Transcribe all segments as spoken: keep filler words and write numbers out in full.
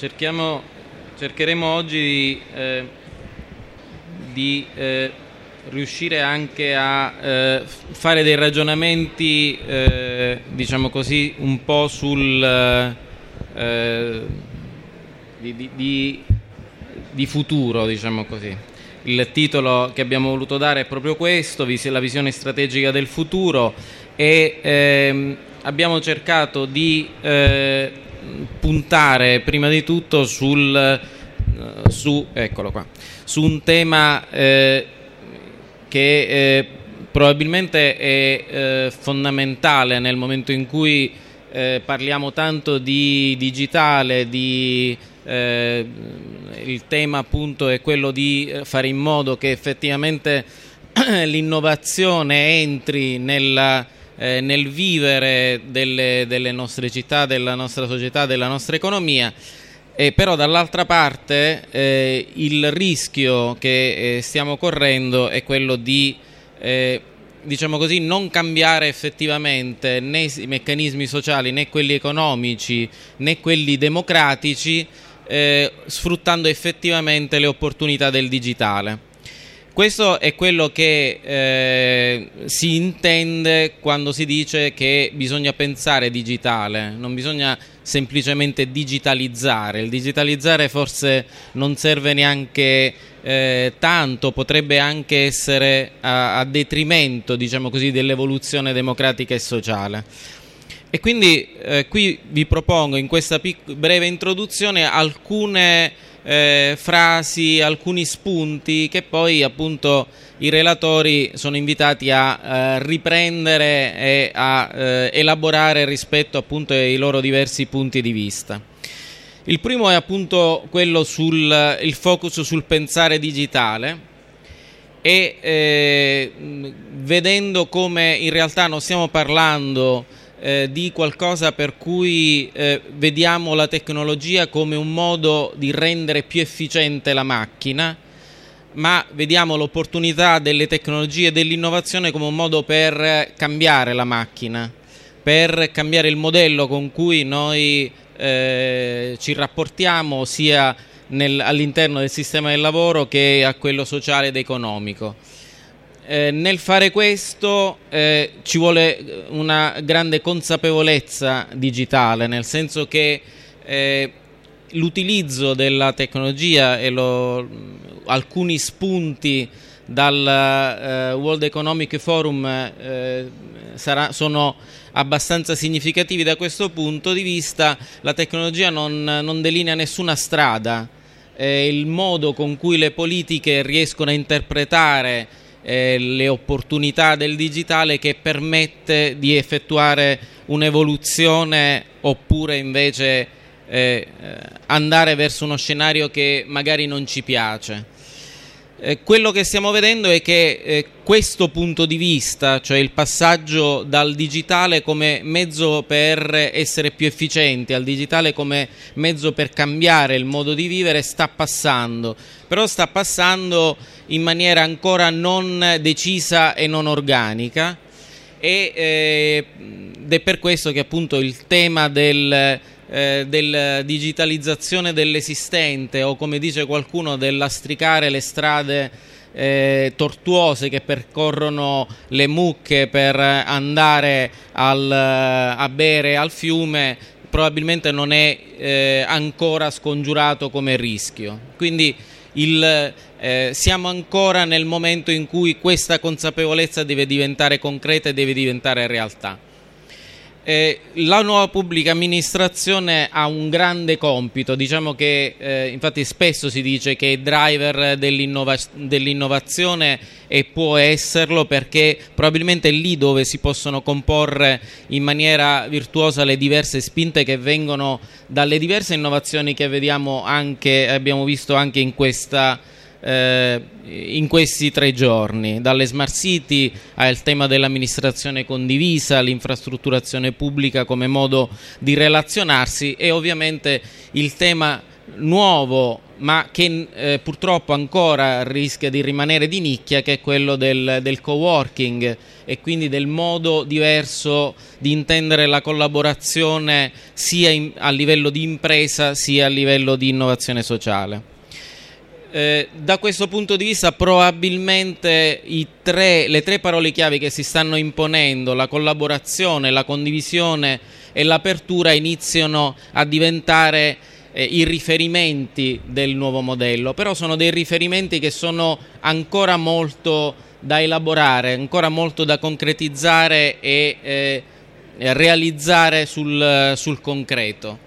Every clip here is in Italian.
cerchiamo, cercheremo oggi di, eh, di eh, riuscire anche a eh, fare dei ragionamenti, eh, diciamo così, un po' sul eh, di, di, di, di futuro, diciamo così. Il titolo che abbiamo voluto dare è proprio questo, la visione strategica del futuro, e ehm, abbiamo cercato di eh, puntare prima di tutto sul uh, su eccolo qua su un tema eh, che eh, probabilmente è eh, fondamentale nel momento in cui eh, parliamo tanto di digitale, di eh, il tema appunto è quello di fare in modo che effettivamente l'innovazione entri nella Eh, nel vivere delle, delle nostre città, della nostra società, della nostra economia, e però dall'altra parte eh, il rischio che eh, stiamo correndo è quello di eh, diciamo così non cambiare effettivamente né i meccanismi sociali, né quelli economici, né quelli democratici, eh, sfruttando effettivamente le opportunità del digitale. Questo è quello che eh, si intende quando si dice che bisogna pensare digitale, non bisogna semplicemente digitalizzare. Il digitalizzare forse non serve neanche eh, tanto, potrebbe anche essere a, a detrimento, diciamo così, dell'evoluzione democratica e sociale. E quindi eh, qui vi propongo in questa pic- breve introduzione alcune Eh, frasi, alcuni spunti che poi appunto i relatori sono invitati a eh, riprendere e a eh, elaborare rispetto appunto ai loro diversi punti di vista. Il primo è appunto quello sul il focus sul pensare digitale e eh, vedendo come in realtà non stiamo parlando Eh, di qualcosa per cui eh, vediamo la tecnologia come un modo di rendere più efficiente la macchina, ma vediamo l'opportunità delle tecnologie e dell'innovazione come un modo per cambiare la macchina, per cambiare il modello con cui noi eh, ci rapportiamo sia nel, all'interno del sistema del lavoro che a quello sociale ed economico. Eh, nel fare questo eh, ci vuole una grande consapevolezza digitale, nel senso che eh, l'utilizzo della tecnologia e lo, alcuni spunti dal eh, World Economic Forum eh, sarà, sono abbastanza significativi da questo punto di vista. La tecnologia non, non delinea nessuna strada, eh, il modo con cui le politiche riescono a interpretare Eh, le opportunità del digitale che permette di effettuare un'evoluzione oppure invece eh, andare verso uno scenario che magari non ci piace. Eh, quello che stiamo vedendo è che eh, questo punto di vista, cioè il passaggio dal digitale come mezzo per essere più efficienti, al digitale come mezzo per cambiare il modo di vivere, sta passando, però sta passando in maniera ancora non decisa e non organica, e, eh, ed è per questo che appunto il tema del Eh, della digitalizzazione dell'esistente, o come dice qualcuno del lastricare le strade eh, tortuose che percorrono le mucche per andare al, a bere al fiume, probabilmente non è eh, ancora scongiurato come rischio. Quindi il, eh, siamo ancora nel momento in cui questa consapevolezza deve diventare concreta e deve diventare realtà. Eh, la nuova pubblica amministrazione ha un grande compito, diciamo che eh, infatti spesso si dice che è driver dell'innova- dell'innovazione, e può esserlo perché probabilmente è lì dove si possono comporre in maniera virtuosa le diverse spinte che vengono dalle diverse innovazioni che vediamo anche, abbiamo visto anche in questa Eh, in questi tre giorni, dalle smart city al tema dell'amministrazione condivisa, l'infrastrutturazione pubblica come modo di relazionarsi, e ovviamente il tema nuovo, ma che eh, purtroppo ancora rischia di rimanere di nicchia, che è quello del, del coworking, e quindi del modo diverso di intendere la collaborazione sia in, a livello di impresa sia a livello di innovazione sociale. Eh, da questo punto di vista probabilmente i tre, le tre parole chiave che si stanno imponendo, la collaborazione, la condivisione e l'apertura, iniziano a diventare eh, i riferimenti del nuovo modello, però sono dei riferimenti che sono ancora molto da elaborare, ancora molto da concretizzare e eh, realizzare sul, sul concreto.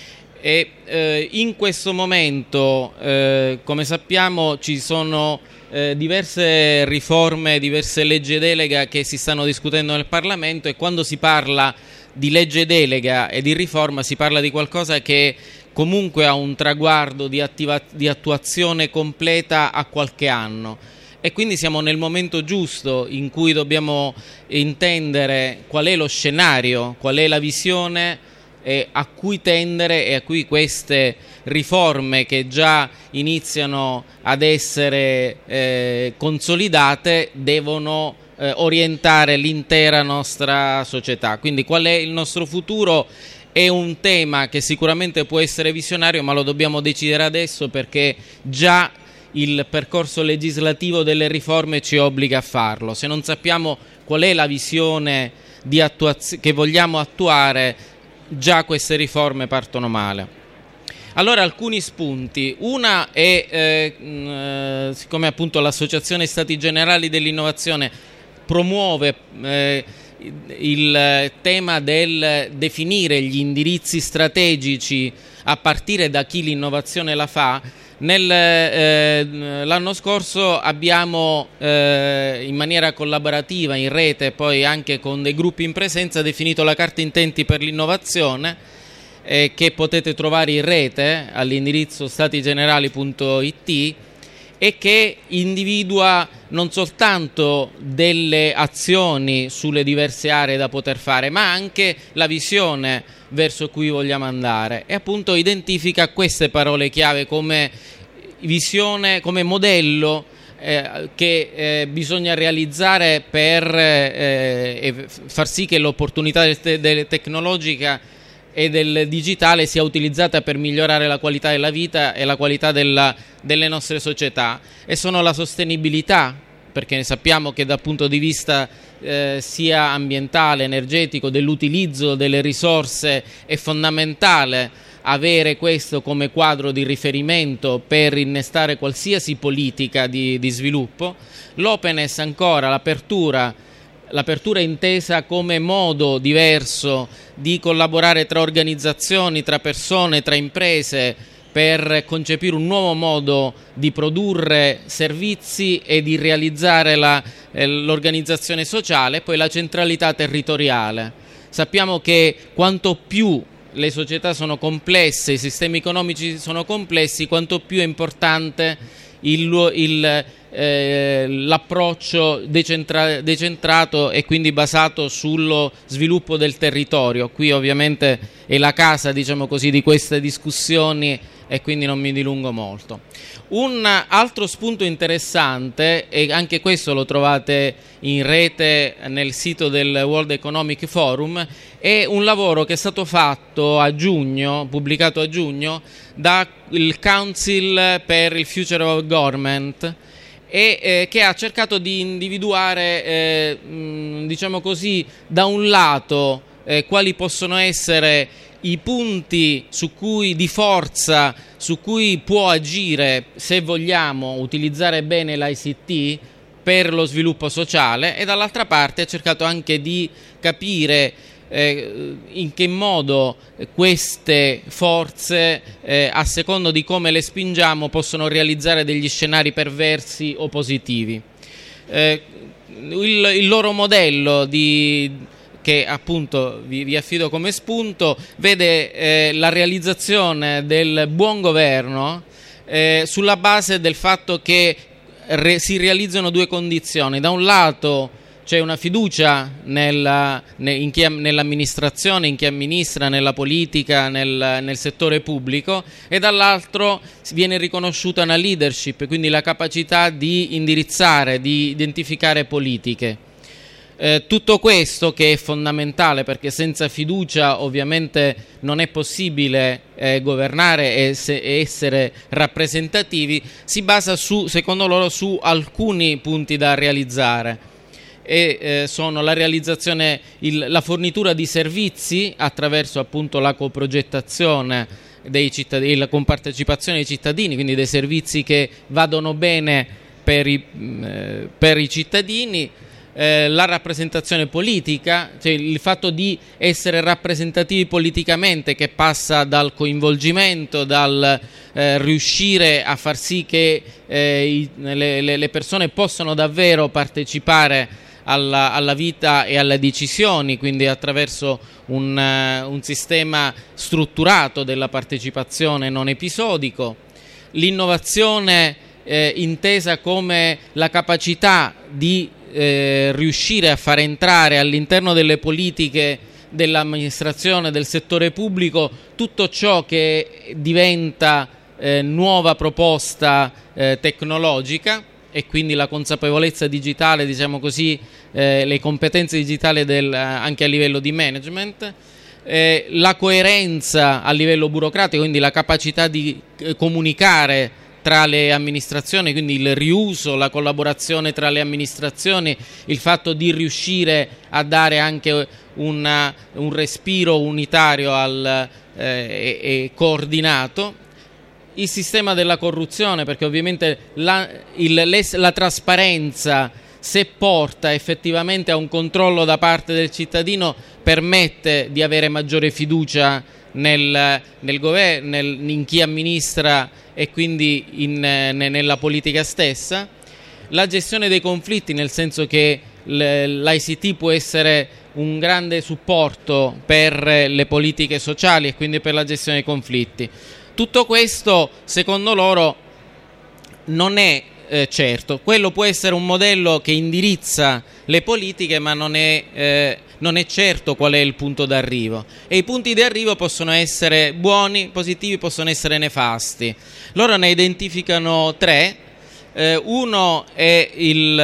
E eh, in questo momento, eh, come sappiamo, ci sono eh, diverse riforme, diverse leggi delega che si stanno discutendo nel Parlamento, e quando si parla di legge delega e di riforma si parla di qualcosa che comunque ha un traguardo di, attiva- di attuazione completa a qualche anno. E quindi siamo nel momento giusto in cui dobbiamo intendere qual è lo scenario, qual è la visione e a cui tendere, e a cui queste riforme che già iniziano ad essere eh, consolidate devono eh, orientare l'intera nostra società. Quindi qual è il nostro futuro è un tema che sicuramente può essere visionario, ma lo dobbiamo decidere adesso, perché già il percorso legislativo delle riforme ci obbliga a farlo. Se non sappiamo qual è la visione di attuaz- che vogliamo attuare, già queste riforme partono male. Allora, alcuni spunti. Una è, eh, mh, siccome appunto l'Associazione Stati Generali dell'Innovazione promuove eh, il tema del definire gli indirizzi strategici a partire da chi l'innovazione la fa, Nel, eh, l'anno scorso abbiamo eh, in maniera collaborativa, in rete, poi anche con dei gruppi in presenza, definito la carta intenti per l'innovazione, eh, che potete trovare in rete all'indirizzo statigenerali punto it, e che individua non soltanto delle azioni sulle diverse aree da poter fare, ma anche la visione verso cui vogliamo andare, e appunto identifica queste parole chiave come visione, come modello eh, che eh, bisogna realizzare per eh, far sì che l'opportunità del te- del tecnologica e del digitale sia utilizzata per migliorare la qualità della vita e la qualità della, delle nostre società. E sono la sostenibilità, perché sappiamo che dal punto di vista eh, sia ambientale, energetico, dell'utilizzo delle risorse è fondamentale avere questo come quadro di riferimento per innestare qualsiasi politica di, di sviluppo. L'openness ancora, l'apertura, l'apertura intesa come modo diverso di collaborare tra organizzazioni, tra persone, tra imprese, per concepire un nuovo modo di produrre servizi e di realizzare la, eh, l'organizzazione sociale. Poi la centralità territoriale. Sappiamo che quanto più le società sono complesse, i sistemi economici sono complessi, quanto più è importante il, il, eh, l'approccio decentra- decentrato e quindi basato sullo sviluppo del territorio. Qui ovviamente è la casa, diciamo così, di queste discussioni, e quindi non mi dilungo molto. Un altro spunto interessante, e anche questo lo trovate in rete nel sito del World Economic Forum, è un lavoro che è stato fatto a giugno, pubblicato a giugno, dal Council per il Future of Government, e eh, che ha cercato di individuare, eh, mh, diciamo così, da un lato eh, quali possono essere i punti su cui di forza su cui può agire, se vogliamo utilizzare bene l'I C T per lo sviluppo sociale, e dall'altra parte ha cercato anche di capire eh, in che modo queste forze, eh, a secondo di come le spingiamo, possono realizzare degli scenari perversi o positivi. Eh, il, il loro modello di che appunto vi, vi affido come spunto, vede eh, la realizzazione del buon governo eh, sulla base del fatto che re, si realizzano due condizioni: da un lato c'è una fiducia nella, in chi, nell'amministrazione, in chi amministra, nella politica, nel, nel settore pubblico, e dall'altro viene riconosciuta una leadership, quindi la capacità di indirizzare, di identificare politiche. Eh, tutto questo, che è fondamentale, perché senza fiducia ovviamente non è possibile eh, governare e, se, e essere rappresentativi, si basa su, secondo loro, su alcuni punti da realizzare. E eh, sono la realizzazione, il, la fornitura di servizi attraverso appunto la coprogettazione dei cittadini, la compartecipazione dei cittadini, quindi dei servizi che vadano bene per i, eh, per i cittadini. Eh, la rappresentazione politica, cioè il fatto di essere rappresentativi politicamente, che passa dal coinvolgimento, dal eh, riuscire a far sì che eh, i, le, le persone possano davvero partecipare alla, alla vita e alle decisioni, quindi attraverso un, uh, un sistema strutturato della partecipazione non episodico. L'innovazione eh, intesa come la capacità di Eh, riuscire a far entrare all'interno delle politiche dell'amministrazione, del settore pubblico, tutto ciò che diventa eh, nuova proposta eh, tecnologica, e quindi la consapevolezza digitale, diciamo così, eh, le competenze digitali del, anche a livello di management, eh, la coerenza a livello burocratico, quindi la capacità di eh, comunicare tra le amministrazioni, quindi il riuso, la collaborazione tra le amministrazioni, il fatto di riuscire a dare anche una, un respiro unitario al, eh, e, e coordinato. Il sistema della corruzione, perché ovviamente la, il, la trasparenza, se porta effettivamente a un controllo da parte del cittadino, permette di avere maggiore fiducia nel, nel governo, nel, in chi amministra e quindi in, nella politica stessa. La gestione dei conflitti, nel senso che l'I C T può essere un grande supporto per le politiche sociali e quindi per la gestione dei conflitti. Tutto questo, secondo loro, non è eh, certo. Quello può essere un modello che indirizza le politiche, ma non è, eh, non è certo qual è il punto d'arrivo. E i punti di arrivo possono essere buoni, positivi, possono essere nefasti. Loro ne identificano tre. Eh, uno è il...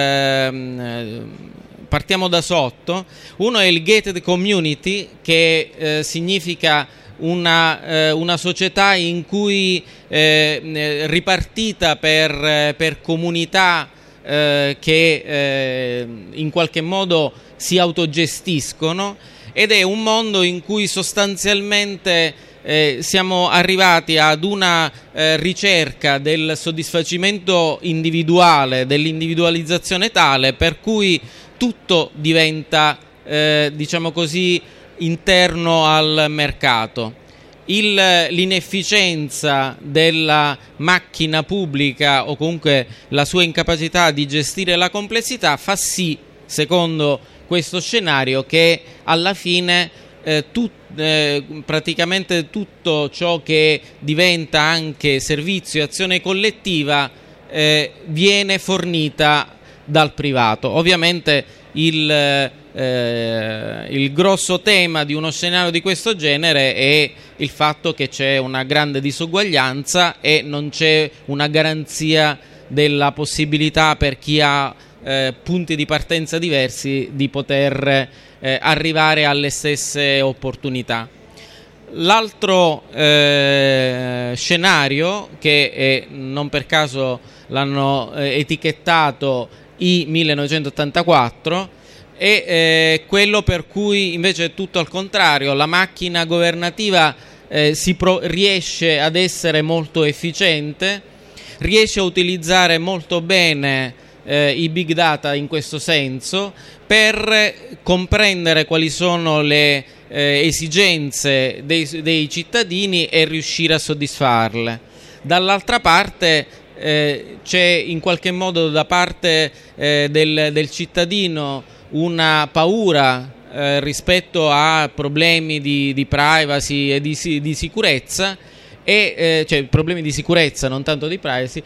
Eh, partiamo da sotto. Uno è il gated community, che eh, significa una, eh, una società in cui eh, ripartita per, per comunità eh, che eh, in qualche modo si autogestiscono, ed è un mondo in cui sostanzialmente eh, siamo arrivati ad una eh, ricerca del soddisfacimento individuale, dell'individualizzazione tale per cui tutto diventa, eh, diciamo così, interno al mercato. Il, l'inefficienza della macchina pubblica, o comunque la sua incapacità di gestire la complessità, fa sì, secondo questo scenario, che alla fine eh, tut, eh, praticamente tutto ciò che diventa anche servizio e azione collettiva eh, viene fornita dal privato. Ovviamente il, eh, il grosso tema di uno scenario di questo genere è il fatto che c'è una grande disuguaglianza e non c'è una garanzia della possibilità per chi ha eh, punti di partenza diversi di poter eh, arrivare alle stesse opportunità. L'altro eh, scenario, che è, non per caso l'hanno eh, etichettato I millenovecentottantaquattro, è eh, quello per cui invece è tutto al contrario. La macchina governativa eh, si pro- riesce ad essere molto efficiente, riesce a utilizzare molto bene eh, i big data in questo senso per comprendere quali sono le eh, esigenze dei, dei cittadini e riuscire a soddisfarle. Dall'altra parte eh, c'è in qualche modo da parte eh, del, del cittadino una paura eh, rispetto a problemi di, di privacy e di, di sicurezza, e, eh, cioè problemi di sicurezza, non tanto di privacy,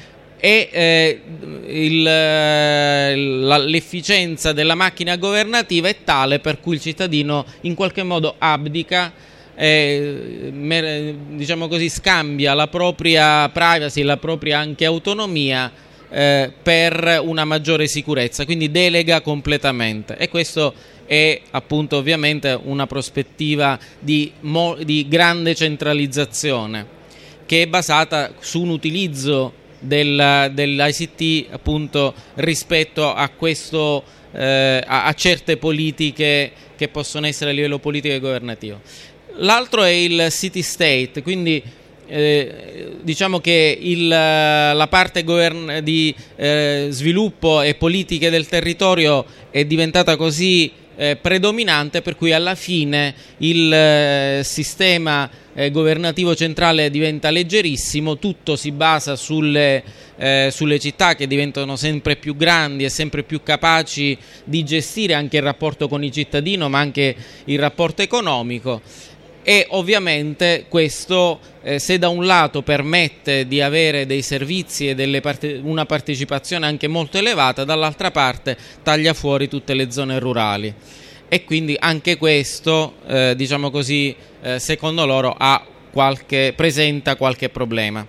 e eh, il, la, l'efficienza della macchina governativa è tale per cui il cittadino in qualche modo abdica, eh, mer, diciamo così, scambia la propria privacy, la propria anche autonomia eh, per una maggiore sicurezza, quindi delega completamente, e questo è appunto ovviamente una prospettiva di, mo, di grande centralizzazione che è basata su un utilizzo del, dell'I C T appunto rispetto a questo eh, a, a certe politiche che possono essere a livello politico e governativo. L'altro è il city state, quindi eh, diciamo che il, la parte govern- di eh, sviluppo e politiche del territorio è diventata così Eh, predominante per cui alla fine il eh, sistema eh, governativo centrale diventa leggerissimo, tutto si basa sulle, eh, sulle città che diventano sempre più grandi e sempre più capaci di gestire anche il rapporto con il cittadino ma anche il rapporto economico, e ovviamente questo eh, se da un lato permette di avere dei servizi e delle parte- una partecipazione anche molto elevata, dall'altra parte taglia fuori tutte le zone rurali, e quindi anche questo eh, diciamo così eh, secondo loro ha qualche, presenta qualche problema.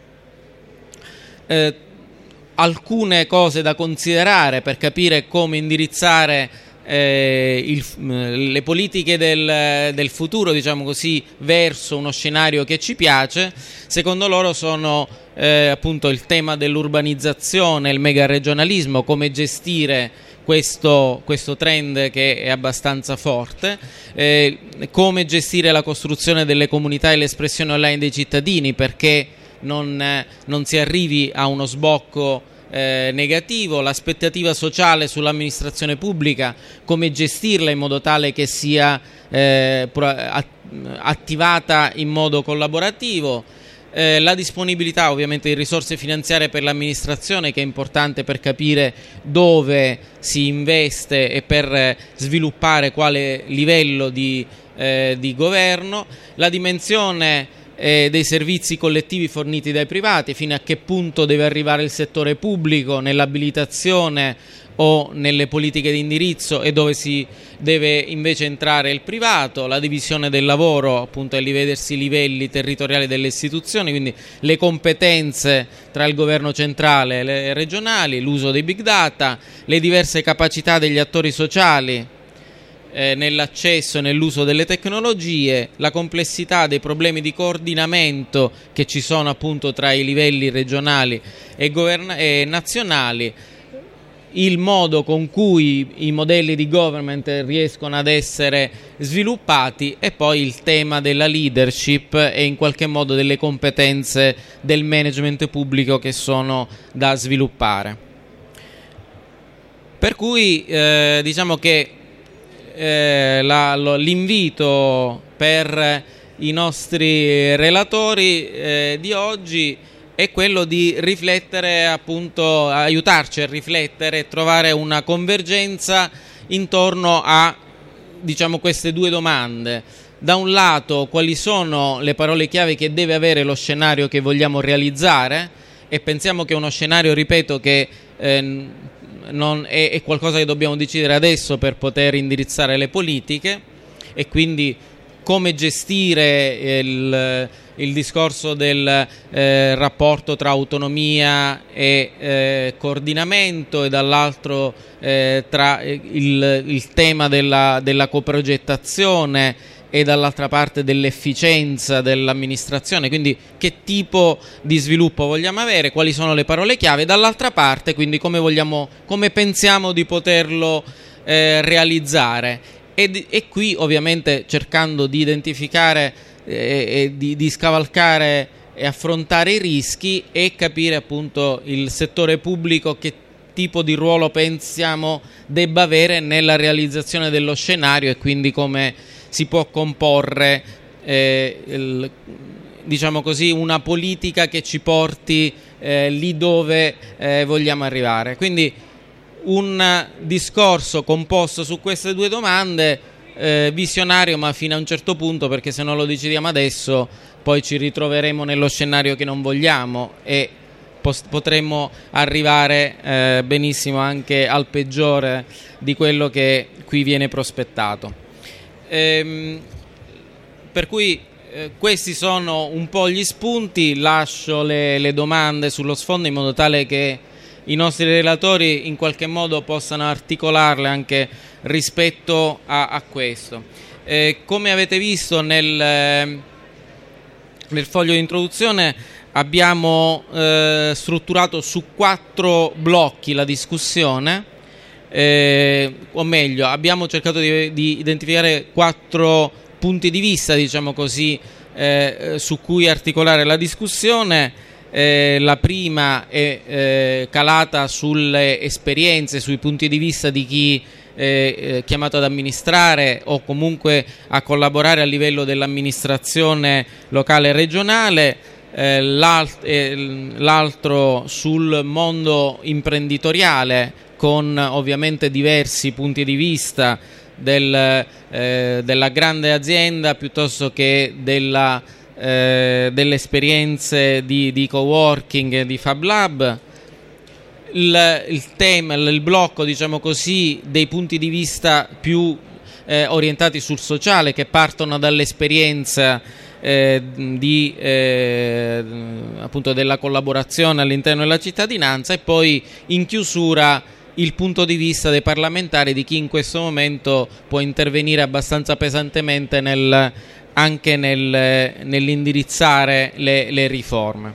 Eh, alcune cose da considerare per capire come indirizzare Eh, il, le politiche del, del futuro, diciamo così, verso uno scenario che ci piace, secondo loro sono eh, appunto il tema dell'urbanizzazione, il megaregionalismo, come gestire questo, questo trend che è abbastanza forte, eh, come gestire la costruzione delle comunità e l'espressione online dei cittadini perché non, eh, non si arrivi a uno sbocco Eh, negativo, l'aspettativa sociale sull'amministrazione pubblica, come gestirla in modo tale che sia eh, attivata in modo collaborativo, eh, la disponibilità ovviamente di risorse finanziarie per l'amministrazione, che è importante per capire dove si investe e per eh, sviluppare quale livello di, eh, di governo, la dimensione Eh, dei servizi collettivi forniti dai privati, fino a che punto deve arrivare il settore pubblico nell'abilitazione o nelle politiche di indirizzo e dove si deve invece entrare il privato, la divisione del lavoro appunto ai diversi livelli territoriali delle istituzioni, quindi le competenze tra il governo centrale e le regionali, l'uso dei big data, le diverse capacità degli attori sociali Eh, nell'accesso e nell'uso delle tecnologie, la complessità dei problemi di coordinamento che ci sono appunto tra i livelli regionali e, govern- e nazionali, il modo con cui i modelli di government riescono ad essere sviluppati, e poi il tema della leadership e in qualche modo delle competenze del management pubblico che sono da sviluppare. Per cui eh, diciamo che Eh, la, lo, l'invito per i nostri relatori eh, di oggi è quello di riflettere, appunto, aiutarci a riflettere e trovare una convergenza intorno a, diciamo, queste due domande. Da un lato, quali sono le parole chiave che deve avere lo scenario che vogliamo realizzare, e pensiamo che uno scenario, ripeto, che eh, Non è, è qualcosa che dobbiamo decidere adesso per poter indirizzare le politiche, e quindi come gestire il, il discorso del eh, rapporto tra autonomia e eh, coordinamento, e dall'altro eh, tra il, il tema della, della coprogettazione e dall'altra parte dell'efficienza dell'amministrazione, quindi che tipo di sviluppo vogliamo avere, quali sono le parole chiave, dall'altra parte quindi come vogliamo, come pensiamo di poterlo eh, realizzare, e, e qui ovviamente cercando di identificare eh, e di, di scavalcare e affrontare i rischi e capire appunto il settore pubblico che tipo di ruolo pensiamo debba avere nella realizzazione dello scenario, e quindi come si può comporre eh, il, diciamo così, una politica che ci porti eh, lì dove eh, vogliamo arrivare. Quindi un discorso composto su queste due domande, eh, visionario ma fino a un certo punto, perché se non lo decidiamo adesso poi ci ritroveremo nello scenario che non vogliamo, e potremmo arrivare eh, benissimo anche al peggiore di quello che qui viene prospettato. Ehm, per cui eh, questi sono un po' gli spunti, lascio le, le domande sullo sfondo in modo tale che i nostri relatori in qualche modo possano articolarle anche rispetto a, a questo. Eh, come avete visto nel, eh, nel foglio di introduzione, abbiamo eh, strutturato su quattro blocchi la discussione, eh, o meglio, abbiamo cercato di, di identificare quattro punti di vista, diciamo così, eh, su cui articolare la discussione. Eh, la prima è eh, calata sulle esperienze, sui punti di vista di chi è eh, chiamato ad amministrare o comunque a collaborare a livello dell'amministrazione locale e regionale, eh, l'alt- eh, l'altro sul mondo imprenditoriale, con ovviamente diversi punti di vista del, eh, della grande azienda piuttosto che della Eh, delle esperienze di, di coworking e di Fab Lab. Il, il tema, il blocco, diciamo così, dei punti di vista più eh, orientati sul sociale, che partono dall'esperienza eh, di, eh, appunto della collaborazione all'interno della cittadinanza, e poi in chiusura il punto di vista dei parlamentari, di chi in questo momento può intervenire abbastanza pesantemente nel anche nel, nell'indirizzare le, le riforme.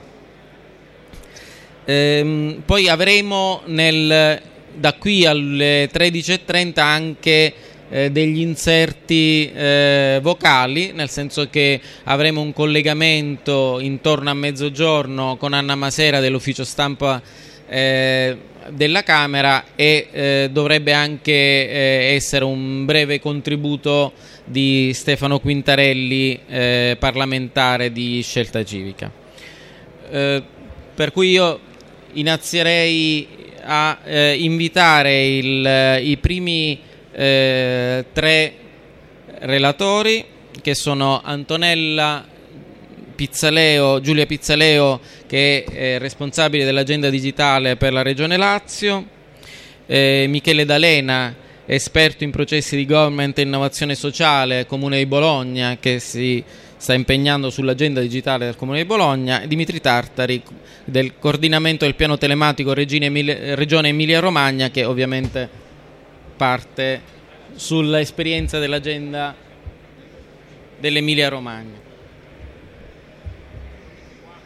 Ehm, poi avremo nel, da qui alle tredici e trenta anche eh, degli inserti eh, vocali, nel senso che avremo un collegamento intorno a mezzogiorno con Anna Masera dell'ufficio stampa eh, della Camera, e eh, dovrebbe anche eh, essere un breve contributo di Stefano Quintarelli, eh, parlamentare di Scelta Civica. Eh, per cui io inizierei a eh, invitare il, i primi eh, tre relatori, che sono Antonella Pizzaleo, Giulia Pizzaleo, che è responsabile dell'agenda digitale per la Regione Lazio, eh, Michele D'Alena, esperto in processi di government e innovazione sociale, Comune di Bologna, che si sta impegnando sull'agenda digitale del Comune di Bologna, e Dimitri Tartari, del coordinamento del piano telematico Regione Emilia-Romagna, che ovviamente parte sull'esperienza dell'agenda dell'Emilia-Romagna.